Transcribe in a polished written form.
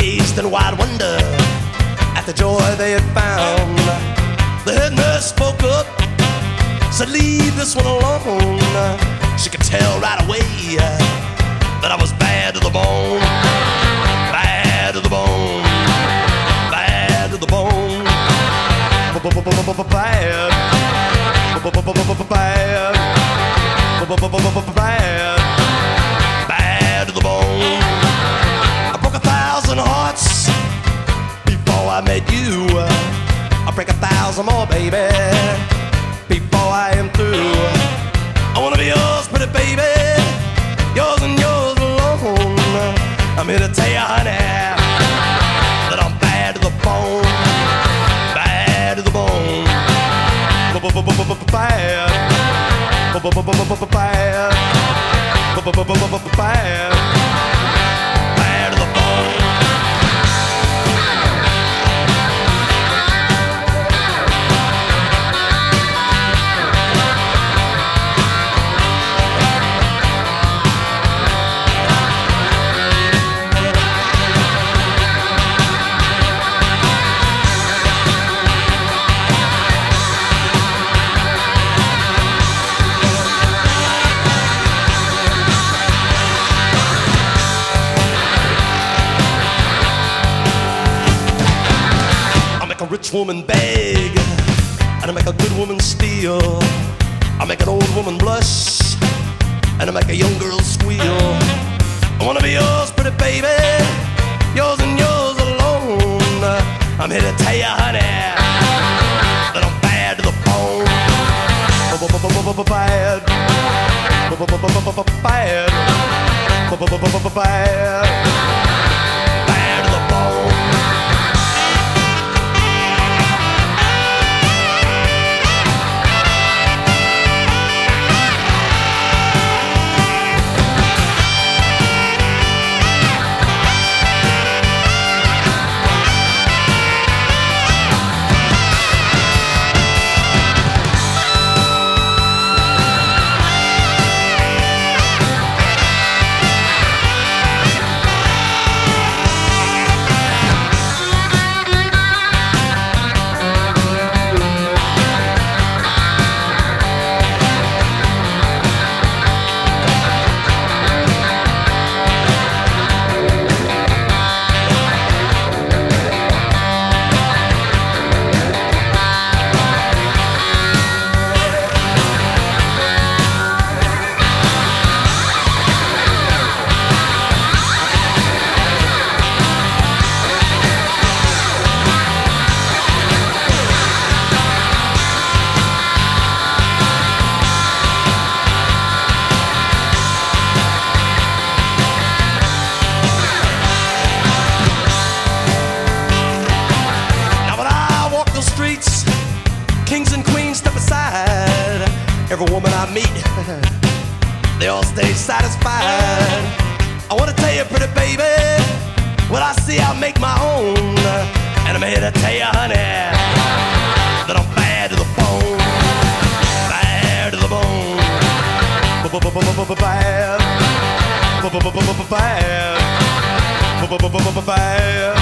gazed in wide wonder at the joy they had found. The head nurse spoke up, said, "Leave this one alone." She could tell right away that I was bad to the bone. Bad to the bone. Bad to the bone. Bad. Bad. Bad. Bad to the bone. I broke 1,000 hearts before I met you. I'll break 1,000 more, baby, before I am through. I wanna be yours, pretty baby, yours and yours alone. I'm here to tell you, honey, that I'm bad to the bone. Bad to the bone. Bad. Bad. Bad. Bad to the bone. A rich woman beg, and I make a good woman steal. I make an old woman blush, and I make a young girl squeal. I wanna be yours, pretty baby, yours and yours alone. I'm here to tell you, honey, that I'm bad to the bone. Bad. Bad. Bad. Bad to the bone. Kings and queens step aside. Every woman I meet, they all stay satisfied. I wanna tell you, pretty baby, what I see I make my own. And I'm here to tell you, honey, that I'm bad to the bone. Bad to the bone. Bad. Bad. Bad.